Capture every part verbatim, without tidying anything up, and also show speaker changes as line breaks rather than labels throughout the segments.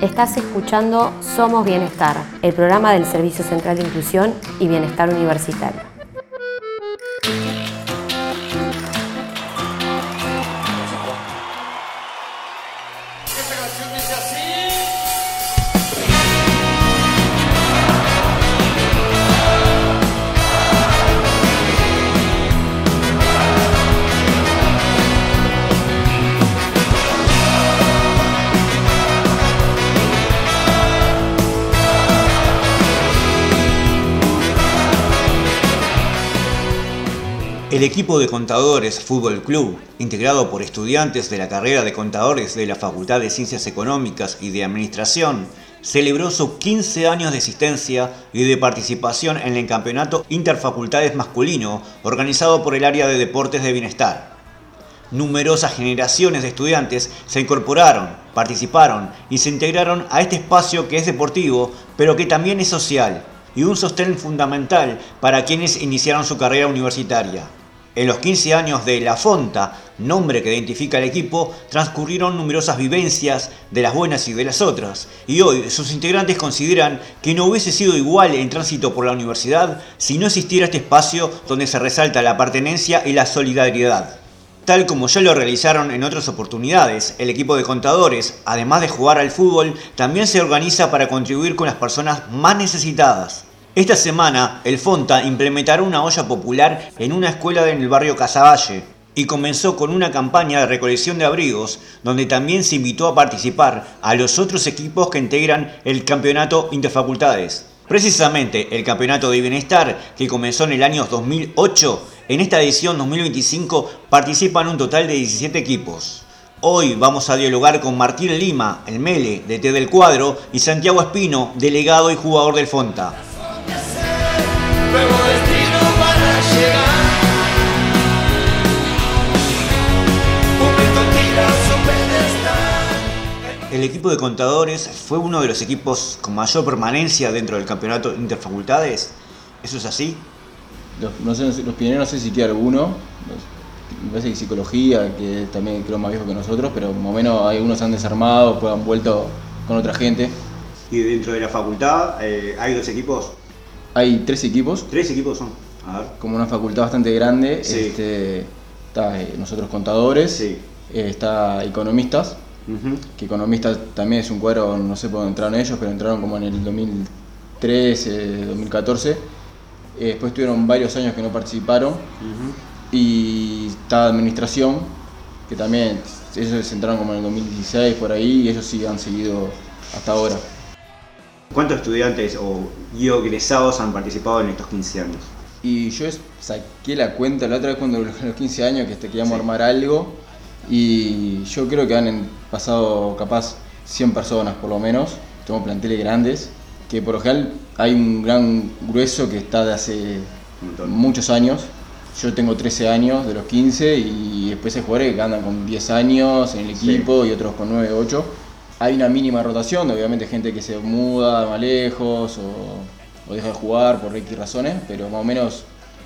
Estás escuchando Somos Bienestar, el programa del Servicio Central de Inclusión y Bienestar Universitario.
El equipo de Contadores Fútbol Club, integrado por estudiantes de la carrera de Contadores de la Facultad de Ciencias Económicas y de Administración, celebró sus quince años de existencia y de participación en el Campeonato Interfacultades Masculino, organizado por el Área de Deportes de Bienestar. Numerosas generaciones de estudiantes se incorporaron, participaron y se integraron a este espacio que es deportivo, pero que también es social, y un sostén fundamental para quienes iniciaron su carrera universitaria. En los quince años de La Fonta, nombre que identifica al equipo, transcurrieron numerosas vivencias, de las buenas y de las otras, y hoy sus integrantes consideran que no hubiese sido igual el tránsito por la universidad si no existiera este espacio donde se resalta la pertenencia y la solidaridad. Tal como ya lo realizaron en otras oportunidades, el equipo de contadores, además de jugar al fútbol, también se organiza para contribuir con las personas más necesitadas. Esta semana, el Fonta implementará una olla popular en una escuela en el barrio Casaballe y comenzó con una campaña de recolección de abrigos, donde también se invitó a participar a los otros equipos que integran el Campeonato Interfacultades. Precisamente el Campeonato de Bienestar, que comenzó en el año dos mil ocho, en esta edición dos mil veinticinco participan un total de diecisiete equipos. Hoy vamos a dialogar con Martín Lima, el Mele, D T del cuadro, y Santiago Espino, delegado y jugador del Fonta. El equipo de contadores fue uno de los equipos con mayor permanencia dentro del campeonato Interfacultades. ¿Eso es así?
Los, no sé, los pioneros no sé si queda alguno. Me parece que psicología, que también creo más viejo que nosotros, pero más o menos algunos se han desarmado, pues han vuelto con otra gente.
¿Y dentro de la facultad eh, hay dos equipos?
Hay tres equipos.
¿Tres equipos son? A ver.
Como una facultad bastante grande.
Sí.
Este, está eh, nosotros contadores,
sí.
eh, está economistas,
uh-huh.
que economistas también es un cuadro, no sé por dónde entraron ellos, pero entraron como en el dos mil trece, dos mil catorce. Eh, después tuvieron varios años que no participaron. Uh-huh. Y está administración, que también ellos entraron como en el dos mil dieciséis por ahí, y ellos sí han seguido hasta ahora.
¿Cuántos estudiantes o egresados han participado en estos quince años?
Y yo saqué la cuenta la otra vez cuando a los quince años que este, queríamos
sí.
armar algo, y yo creo que han pasado capaz cien personas por lo menos. Tenemos planteles grandes, que por lo general hay un gran grueso que está de hace muchos años. Yo tengo trece años de los quince, y después hay jugadores que andan con diez años en el equipo, sí. Y otros con nueve, ocho. Hay una mínima rotación, obviamente gente que se muda más lejos o, o deja de jugar por X razones, pero más o menos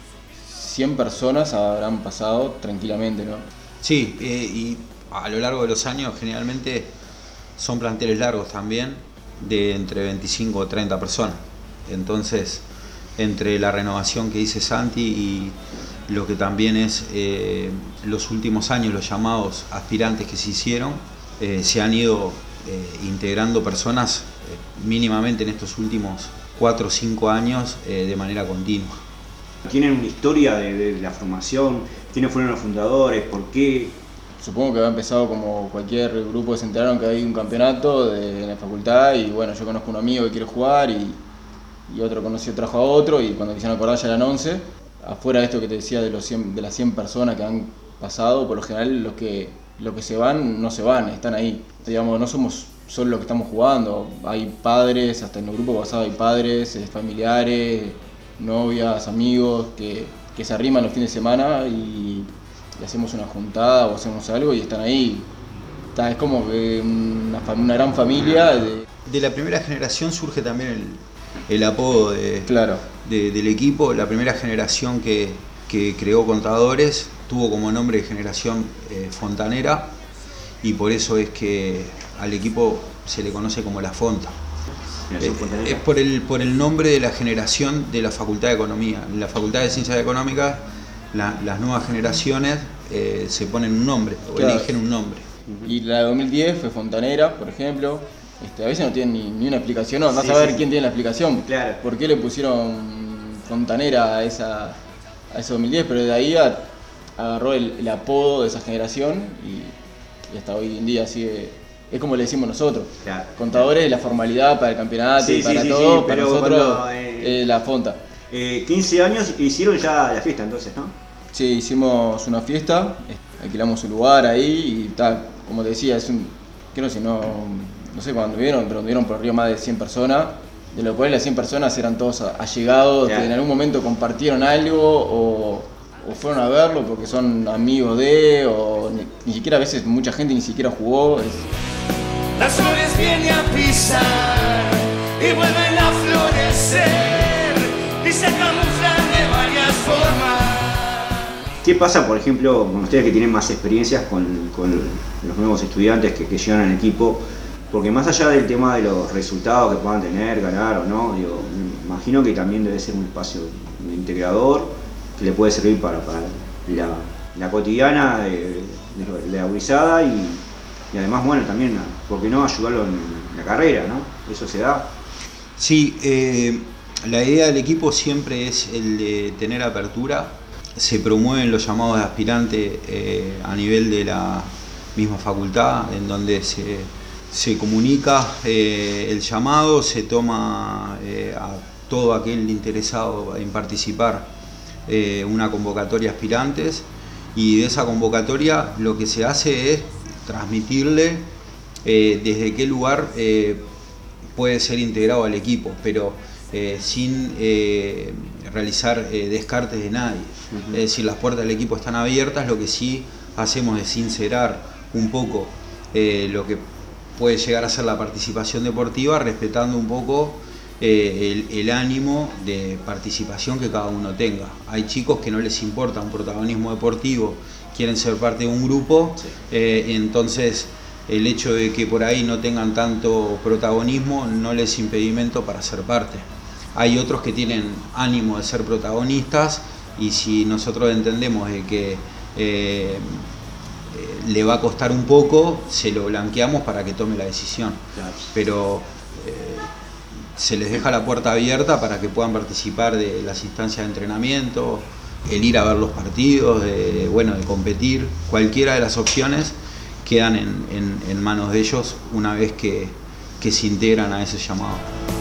cien personas habrán pasado tranquilamente, ¿no?
Sí, eh, y a lo largo de los años generalmente son planteles largos también, de entre veinticinco o treinta personas. Entonces, entre la renovación que dice Santi y lo que también es eh, los últimos años, los llamados aspirantes que se hicieron, eh, se han ido eh, integrando personas eh, mínimamente en estos últimos cuatro o cinco años eh, de manera continua.
¿Tienen una historia de, de la formación? ¿Quiénes fueron los fundadores? ¿Por qué?
Supongo que había empezado como cualquier grupo que se enteraron que hay un campeonato de, en la facultad, y bueno, yo conozco a un amigo que quiere jugar y, y otro conoció, trajo a otro, y cuando quisieron acordar ya eran once. Afuera de esto que te decía de, los cien, de las cien personas que han pasado, por lo general los que, los que se van no se van, están ahí. Digamos, no somos solo los que estamos jugando, hay padres, hasta en el grupo pasado hay padres, familiares, novias, amigos que, que se arriman los fines de semana y, y hacemos una juntada o hacemos algo y están ahí. Está, es como que una, una gran familia. De...
de la primera generación surge también el, el apodo de,
claro.
de, del equipo. La primera generación que, que creó Contadores tuvo como nombre de generación eh, Fontanera, y por eso es que al equipo se le conoce como la Fonta.
Eh,
es por el, por el nombre de la generación de la Facultad de Economía. En la Facultad de Ciencias Económicas, la, las nuevas generaciones eh, se ponen un nombre, o
claro,
eligen un nombre.
Y la de dos mil diez fue Fontanera, por ejemplo. Este, a veces no tienen ni, ni una explicación, no, andás
sí,
a ver
sí,
quién
sí.
tiene la explicación.
Claro.
¿Por qué le pusieron Fontanera a, esa, a ese dos mil diez? Pero de ahí a, agarró el, el apodo de esa generación y, y hasta hoy en día sigue. Es como le decimos nosotros,
Claro.
Contadores, la formalidad para el campeonato
Sí,
y para
sí, sí,
todo,
sí,
para
pero
nosotros
cuando, eh,
eh, la Fonta.
Eh, quince años hicieron ya la fiesta entonces, ¿no?
Sí, hicimos una fiesta, alquilamos un lugar ahí y tal, como te decía, es un, creo si no, no sé cuándo vieron, pero vieron por arriba más de cien personas, de lo cual las cien personas eran todos allegados,
Claro.
que en algún momento compartieron algo o, o fueron a verlo porque son amigos de, o ni, ni siquiera a veces mucha gente ni siquiera jugó. Es,
Las flores vienen a pisar y vuelven a florecer y se camuflan de varias formas.
¿Qué pasa, por ejemplo, con ustedes que tienen más experiencias con, con los nuevos estudiantes que, que llegan al equipo? Porque más allá del tema de los resultados que puedan tener, ganar o no, digo, me imagino que también debe ser un espacio integrador que le puede servir para, para la, la cotidiana de, de, de la gurizada y, y además, bueno, también, ¿por qué no ayudarlo en la carrera, no? Eso se da.
Sí, eh, la idea del equipo siempre es el de tener apertura. Se promueven los llamados de aspirante eh, a nivel de la misma facultad, en donde se, se comunica eh, el llamado, se toma eh, a todo aquel interesado en participar eh, una convocatoria de aspirantes, y de esa convocatoria lo que se hace es transmitirle eh, desde qué lugar eh, puede ser integrado al equipo, pero eh, sin eh, realizar eh, descartes de nadie. Uh-huh. Es decir, las puertas del equipo están abiertas, lo que sí hacemos es sincerar un poco eh, lo que puede llegar a ser la participación deportiva, respetando un poco eh, el, el ánimo de participación que cada uno tenga. Hay chicos que no les importa un protagonismo deportivo, quieren ser parte de un grupo, sí. eh, entonces el hecho de que por ahí no tengan tanto protagonismo no les es impedimento para ser parte. Hay otros que tienen ánimo de ser protagonistas y si nosotros entendemos de que eh, le va a costar un poco, se lo blanqueamos para que tome la decisión. Claro. Pero eh, se les deja la puerta abierta para que puedan participar de las instancias de entrenamiento, el ir a ver los partidos, de, bueno, de competir, cualquiera de las opciones quedan en, en, en manos de ellos una vez que, que se integran a ese llamado.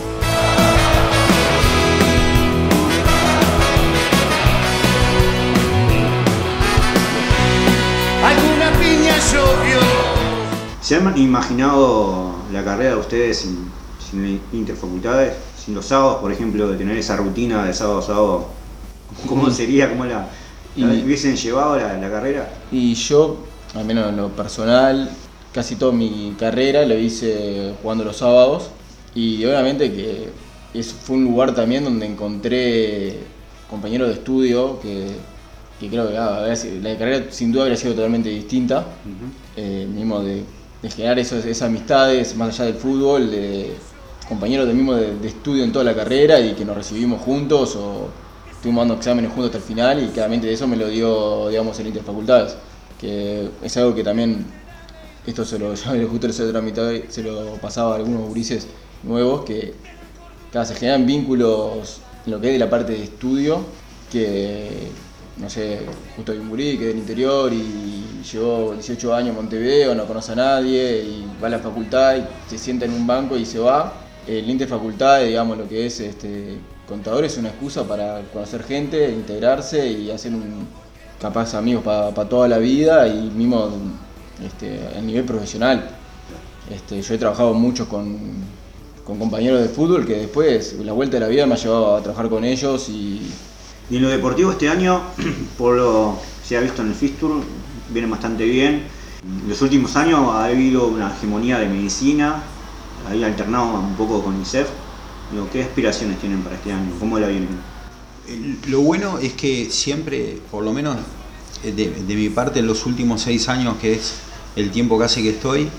Alguna piña llovió.
¿Se han imaginado la carrera de ustedes sin, sin interfacultades? Sin los sábados, por ejemplo, de tener esa rutina de sábado a sábado. ¿Cómo sería? ¿Cómo la, la y, hubiesen llevado la, la carrera?
Y yo, al menos en lo personal, casi toda mi carrera lo hice jugando los sábados. Y obviamente que es, fue un lugar también donde encontré compañeros de estudio que, que creo que ah, la carrera sin duda habría sido totalmente distinta. Uh-huh. eh, mismo de, de generar esos, esas amistades más allá del fútbol, de compañeros de mismo de, de estudio en toda la carrera y que nos recibimos juntos o estuvimos dando exámenes juntos hasta el final, y claramente eso me lo dio, digamos, el Interfacultades, que es algo que también, esto se lo, justo se lo tramitaba, se lo pasaba a algunos gurises nuevos, que cada se generan vínculos en lo que es de la parte de estudio, que, no sé, justo hay un gurí que es del interior y llevó dieciocho años a Montevideo, no conoce a nadie y va a la facultad y se sienta en un banco y se va. El Interfacultades, digamos, lo que es este contador, es una excusa para conocer gente, integrarse y hacer un capaz amigos para pa toda la vida y mismo este, a nivel profesional. Este, yo he trabajado mucho con, con compañeros de fútbol que después, la vuelta de la vida me ha llevado a trabajar con ellos. Y,
y en lo deportivo este año, por lo que se ha visto en el Fistur, viene bastante bien. En los últimos años ha habido una hegemonía de medicina, ahí alternado un poco con I N S E F. Digo, ¿qué aspiraciones tienen para este año? ¿Cómo la vienen?
Lo bueno es que siempre, por lo menos de, de mi parte, en los últimos seis años, que es el tiempo que hace que estoy,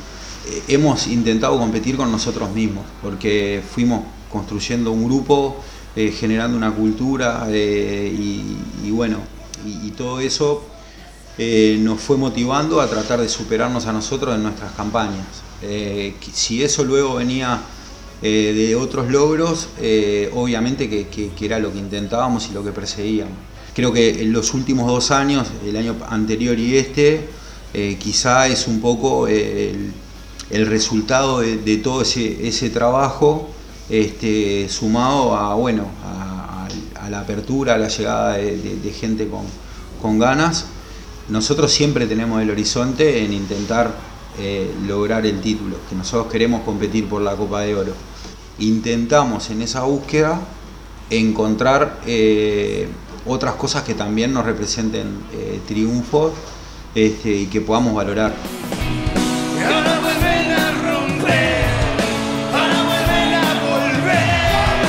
eh, hemos intentado competir con nosotros mismos, porque fuimos construyendo un grupo, eh, generando una cultura eh, y, y bueno, y, y todo eso eh, nos fue motivando a tratar de superarnos a nosotros en nuestras campañas. Eh, si eso luego venía eh, de otros logros, eh, obviamente que, que, que era lo que intentábamos y lo que perseguíamos. Creo que en los últimos dos años, el año anterior y este, eh, quizá es un poco eh, el, el resultado de, de todo ese, ese trabajo, este, sumado a, bueno, a, a la apertura, a la llegada de, de, de gente con, con ganas. Nosotros siempre tenemos el horizonte en intentar eh, lograr el título, que nosotros queremos competir por la Copa de Oro. Intentamos en esa búsqueda encontrar eh, otras cosas que también nos representen eh, triunfos este, y que podamos valorar.
Y ahora vuelven a romper, ahora vuelven a volver.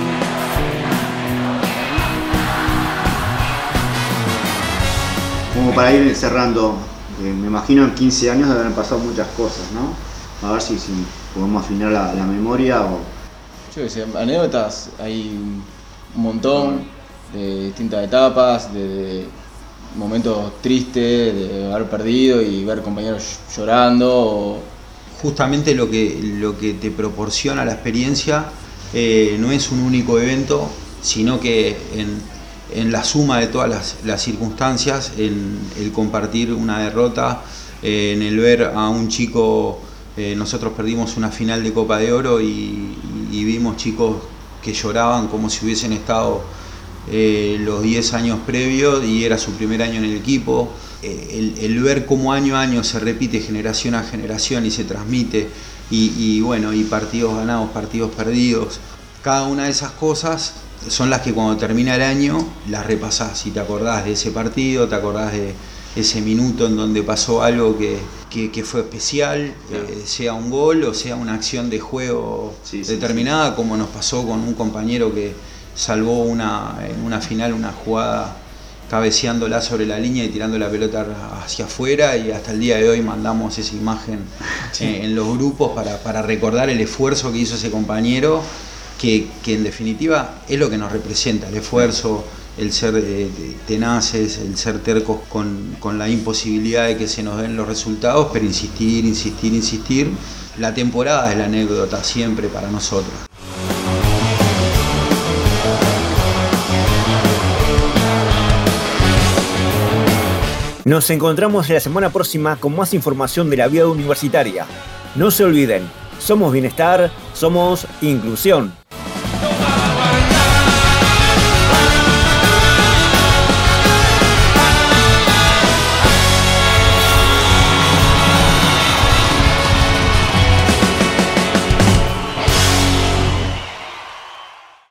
Como para ir cerrando, eh, me imagino en quince años deben haber pasado muchas cosas, ¿no? A ver si, si podemos afinar la, la memoria o...
Yo qué sé, anécdotas hay un montón, de distintas etapas, de, de momentos tristes, de haber perdido y ver compañeros llorando. O...
Justamente lo que, lo que te proporciona la experiencia eh, no es un único evento, sino que en, en la suma de todas las, las circunstancias, en el compartir una derrota, eh, en el ver a un chico, eh, nosotros perdimos una final de Copa de Oro y, y vimos chicos que lloraban como si hubiesen estado eh, los diez años previos y era su primer año en el equipo. Eh, el, el ver cómo año a año se repite generación a generación y se transmite y, y bueno, y partidos ganados, partidos perdidos, cada una de esas cosas son las que cuando termina el año las repasás y te acordás de ese partido, te acordás de ese minuto en donde pasó algo que, que, que fue especial, claro. eh, sea un gol o sea una acción de juego sí, determinada, sí, sí. Como nos pasó con un compañero que salvó una, en una final una jugada cabeceándola sobre la línea y tirando la pelota hacia afuera, y hasta el día de hoy mandamos esa imagen sí. eh, en los grupos para, para recordar el esfuerzo que hizo ese compañero, que, que en definitiva es lo que nos representa, el esfuerzo, el ser eh, tenaces, el ser tercos con, con la imposibilidad de que se nos den los resultados, pero insistir, insistir, insistir. La temporada es la anécdota siempre para nosotros.
Nos encontramos la semana próxima con más información de la vida universitaria. No se olviden, somos bienestar, somos inclusión.